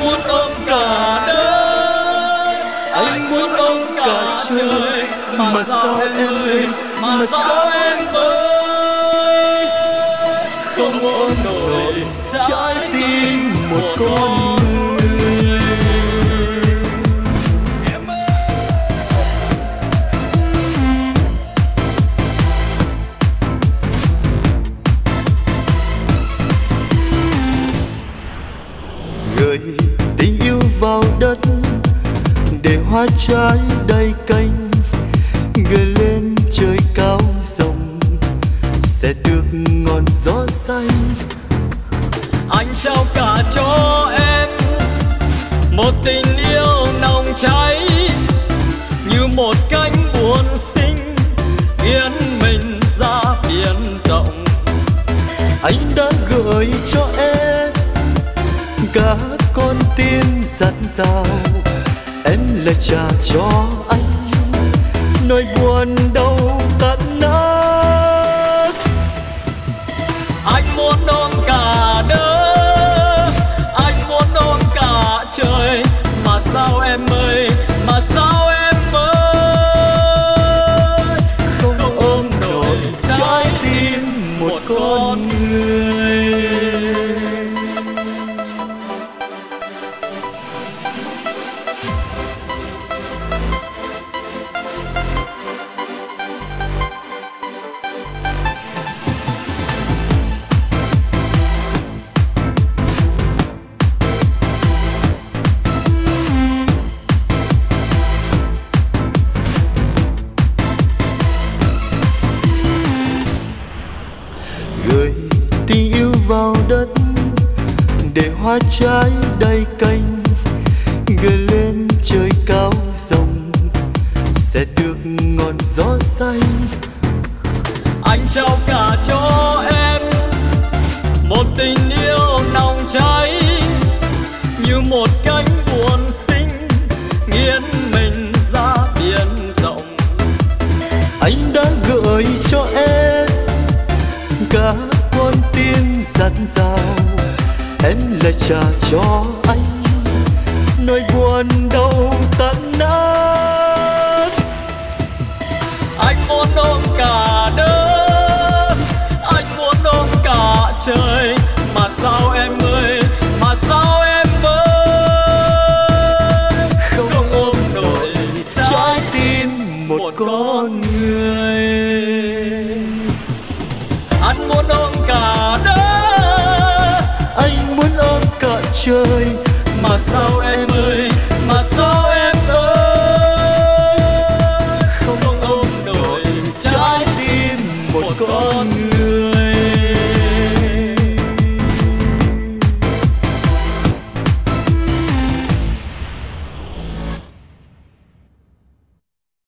muốn ôm cả đất, anh muốn ôm cả trời. Mà sao em ơi, mà sao em ơi không ôm nổi trái tim một con người. Gửi tình yêu vào đất để hoa trái đầy cánh, gửi lên trời cao rộng sẽ được ngọn gió xanh. Anh trao cả cho em một tình yêu nồng cháy, như một cánh buồn xinh biến mình ra biển rộng. Anh đã gửi cho em cả con tim dạt dào, em lại trả cho anh nỗi buồn đau tận nát. Anh muốn ôm cả đất, anh muốn ôm cả trời. Mà sao em ơi, mà sao em ơi không ôm nổi trái tim một con người. Gửi tình yêu vào đất để hoa trái đầy cánh, gửi lên trời cao rộng sẽ được ngọn gió xanh. Anh trao cả cho em một tình yêu nồng cháy, như một cánh buồn xinh nghiến mình ra biển rộng. Anh đã gửi cho em cả con tim dạt dào, em lại trả cho anh nỗi buồn đau tận nát. Anh muốn ôm cả đất, anh muốn ôm cả trời. Mà sao em ơi, mà sao em ơi không ôm nổi trái tim một con người. Anh muốn ôm cả đất, Anh muốn ôm cả trời. mà sao